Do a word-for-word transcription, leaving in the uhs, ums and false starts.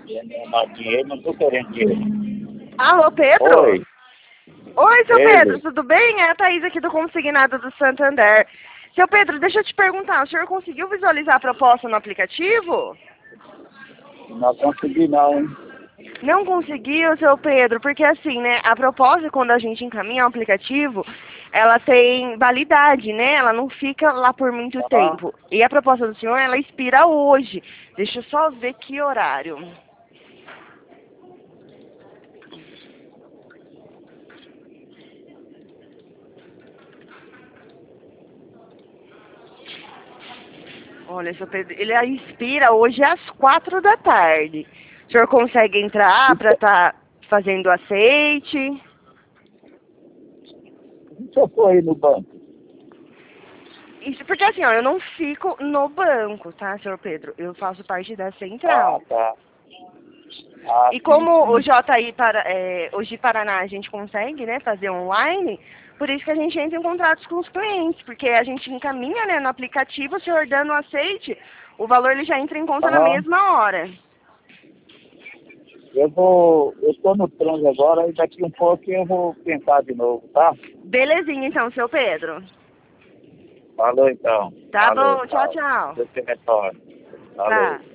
Eu não dinheiro, não tô querendo dinheiro. Alô, Pedro? Oi. Oi, seu Pedro. Pedro, tudo bem? É a Thaís aqui do Consignado do Santander. Seu Pedro, deixa eu te perguntar, o senhor conseguiu visualizar a proposta no aplicativo? Não consegui não, hein? Não conseguiu, seu Pedro, porque assim, né, a proposta quando a gente encaminha o aplicativo, ela tem validade, né? Ela não fica lá por muito Ah, tempo. E a proposta do senhor, ela expira hoje. Deixa eu só ver que horário. Olha, seu Pedro, ele expira hoje às quatro da tarde. O senhor consegue entrar para estar fazendo aceite? se eu for aí no banco? Isso porque assim, ó, eu não fico no banco, tá, senhor Pedro? Eu faço parte da Ah, central. tá. Ah, E sim, como o sim. J I para, é, hoje Paraná a gente consegue, né, fazer online, por isso que a gente entra em contratos com os clientes, porque a gente encaminha, né, no aplicativo, o senhor dando o aceite, o valor ele já entra em conta na Aham. mesma hora. Eu vou, eu tô no trânsito agora e daqui um pouco eu vou pensar de novo, tá? Belezinha então, seu Pedro. Falou então. Tá Falou, bom, tchau, tchau. tchau. Deus te retorne. Tá. Falou.